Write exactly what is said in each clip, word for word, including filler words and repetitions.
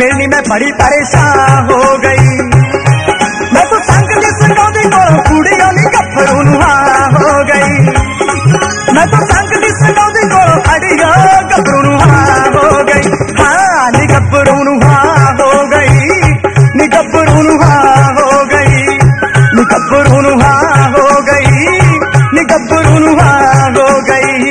मिलनी मैं बड़ी परेशान हो गई। मैं तो संग दी संगौदी को कुड़ियों नी गफरू नुहा हो गई। मैं तो संग दी संगौदी को अड़ियो गफरू नुहा हो गई। हाँ नी गफरू नुहा हो गई, नी गफरू नुहा हो गई, नी गफरू नुहा हो गई, नी गफरू नुहा हो गई।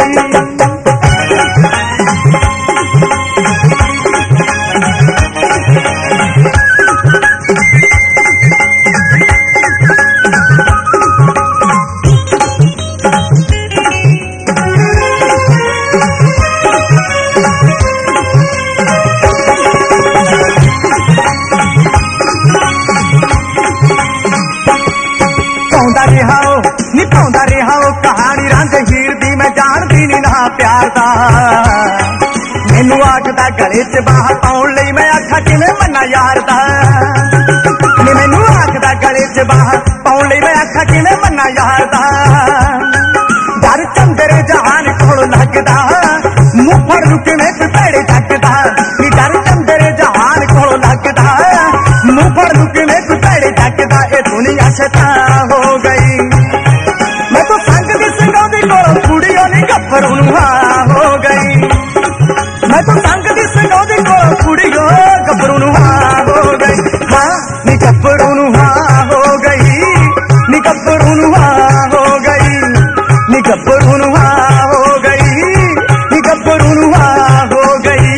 निभाउंदा रहा कहानी रंग हीर दी मैं जानदी नी ना प्यार दा। मैनू आखदा गले च बाह पाउण लई मैं आखा किवें मन्ना यार दा। मैनू आखदा गले च बाह पाउण लई मैं आखा किवें मन्ना यार दा। डर चंदरे जहान कोल लगदा मुंह फड़ लू किवें कोई भैड़े जगदा। नी डर चंदरे जहान कोल लगदा मुंह फड़ लू किवें कोई भैड़े जगदा। ए दुनिया शैतान हो गई। मैं तो संग दी संगौदी को कुड़ियों नी गफरू नुहा हो गई। मैं तो संग दी संगौदी को कुड़ियों गफरू नुहा हो गई। हाँ नी गफरू नुहा हो गई, नी गफरू नुहा हो गई, नी गफरू नुहा हो गई, नी गफरू नुहा हो गई।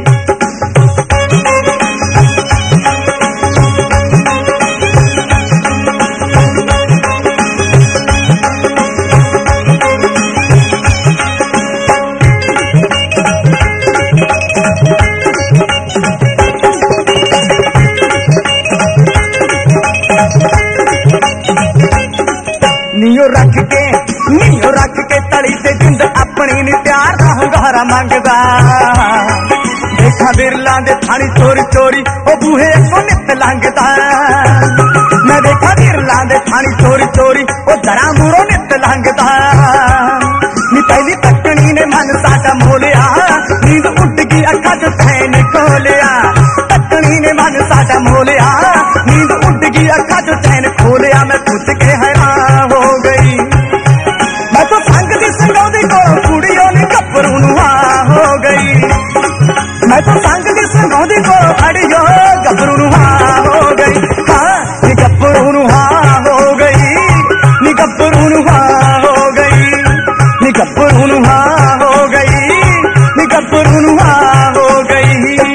नीओ रख के नीओ रख के तली ते जिंद अपनी नी प्यार दा hungaरा मंगदा। देखा बिरला दे थानी चोरी चोरी ओ बूहे को नित लंघदा। मैं देखा बिरला दे थानी चोरी चोरी ओ दरा मूरों नित लंघदा। नी पहली तकनी ने मन साडा मोलिया नींद उड़ गई अखा च चैन खोलिया। तकनी ने मन साडा मोलिया नींद उड़ गई अखा च चैन खोलिया। मैं खुद के हैरान हो गई। मैं तो संग दी संगौदी को कुड़ियों नी गफरू नुहा हो गई। मैं तो संग दी संगौदी को अड़ियो गफरू नुहा हो गई। हाँ नी गफरू नुहा हो गई, नी गफरू नुहा हो गई, नी गफरू नुहा हो गई, नी गफरू नुहा हो गई।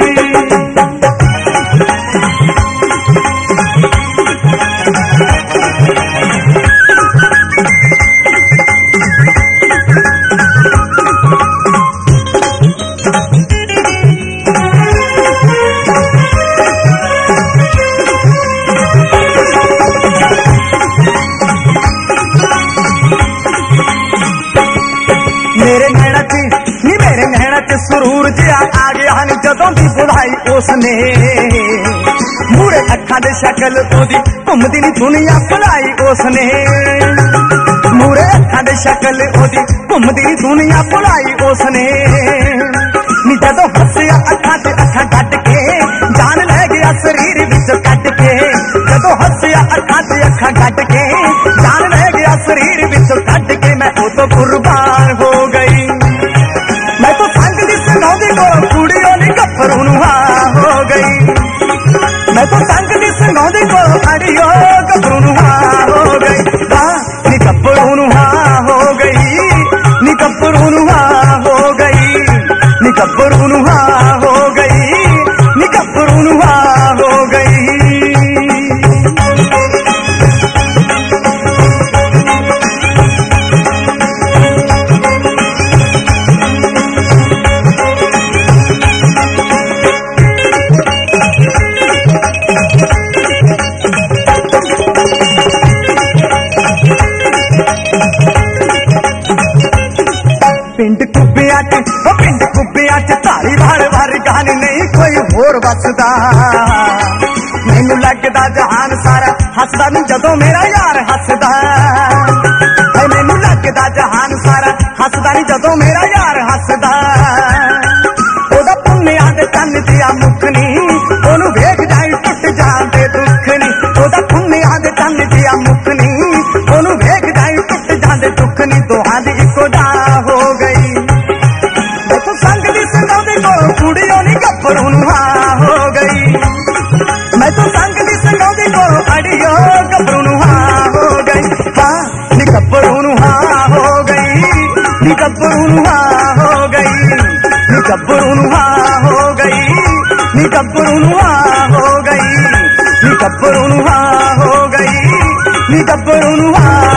मेरे नैना च नी मेरे नैना च सुरूर जिहा आ गया नी जदों दी बुलाई उसने। मूरे अखा दे शक्ल ओदी घुमदी नी दुनिया भुलाई उसने। मूरे अखा दे शक्ल ओदी घुमदी नी दुनिया भुलाई उसने। नी जदों हसिया अखा च अखा कट के जान लै गया शरीर विच कट के। जदों हसिया अखा च अखा कट के जान लै गया शरीर विच कट के। मैं ओ तो कुर्बान हो गई। मैं तो संग दी संगौदी को कुड़ियों नी गफरू नुहा हो गई। मैं तो संग दी संगौदी को अड़ियो गफरू नुहा हो गई। हाँ नी गफरू नुहा हो गई, नी गफरू नुहा हो गई, नी गफरू नुहा हो गई, नी गफरू नुहा हो गई। पिंड कुब्बिया च ओ पिंड कुब्बिया च धारी वाल वर्गा नहीं कोई होर वसदा। मैनू लगदा जहान सारा हसदा नी जदों मेरा यार हसदा। मैनू लगदा जहान सारा हसदा नी जदों मेरा यार हसदा। ओदा पुन्निया दे तन दिया मुख नी गब्बरू नुहा हो गई नी गब्बरू नुहा हो गई नी गब्बरू नुहा हो गई नी गब्बरू नुहा हो गई नी गब्बरू नुहा